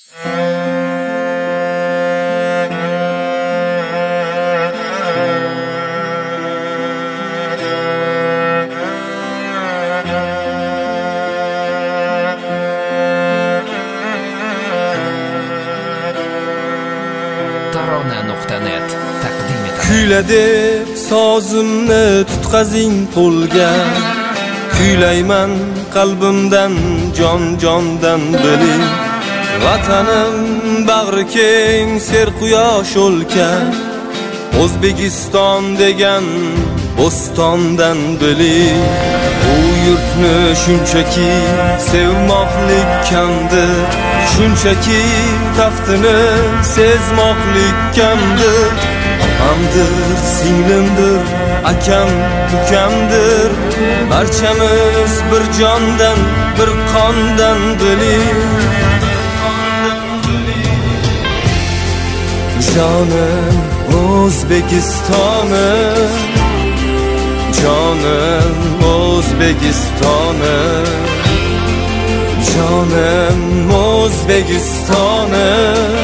Tarona.net taqdim etadi. Kuyla deb sozimni tutqazing qo'lga, kuylayman qalbimdan jon-jondan biling. Vatanim bag'ri keng ser quyosh o'lka, O'zbekiston degan bo'stondan biling. Bu yurtni shunchaki sevmoqlik kamdir, shunchaki taftini sezmoqlik kamdir. Opamdir, singlimdir, akam, ukamdir, barchamiz bir jondan, bir qondan biling. Jonim O'zbekistonim, jonim O'zbekistonim, jonim O'zbekistonim,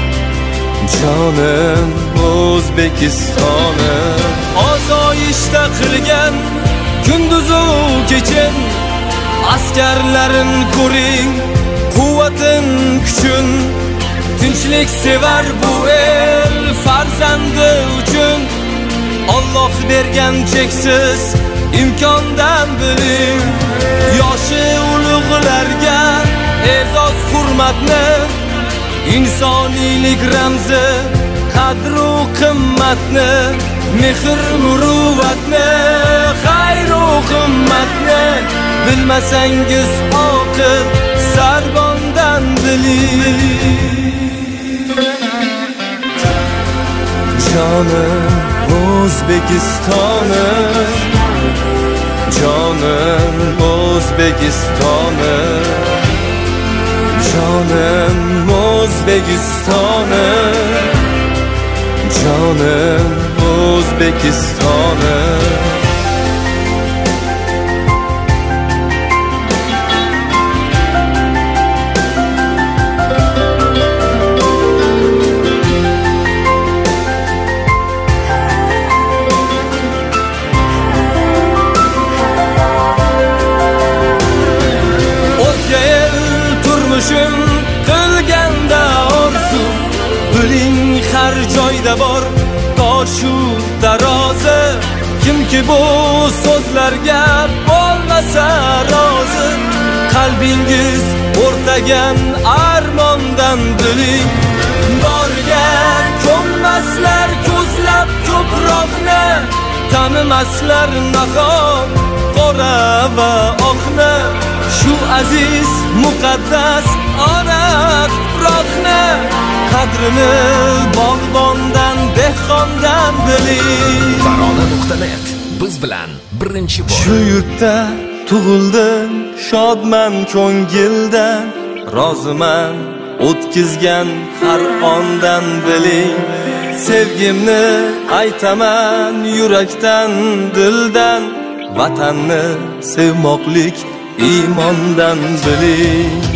jonim O'zbekistonim. Osoyishta qilgan kunduzu kechin, askarlarin ko'ring, quvvatin kuchun. Tinchlik sevar bu el farzandi uchun, Alloh bergan cheksiz imkondan biling. Yoshi ulug'larga e'zoz hurmatni, insoniylik ramzi qadru qimmatni, mehr muruvvatni, xayru qimmatni bilmasangiz oqib sarbondan biling. Jonim O'zbekistonim, jonim O'zbekistonim, jonim O'zbekistonim, jonim O'zbekistonim. Qilganda orzu, biling har joyda bor toshu tarozi. Kimki bu so'zlarga bo'lmasa rozi, qalbingiz o'rtagan armondan biling. Borga ko'nmaslar ko'zlab ko'proqni, tanimaslar nahot qora va oqni. Shu aziz muqaddas ona tuproqni, qadrini bog'bondan, dehqondan biling. Tarona.net biz bilan birinchi bor. Shu yurtda tug'ildim, shodman ko'ngildan, roziman o'tkizgan har ondan biling. Sevgimni aytaman yurakdan, dildan, vatanni sevmoqlik iymondan biling.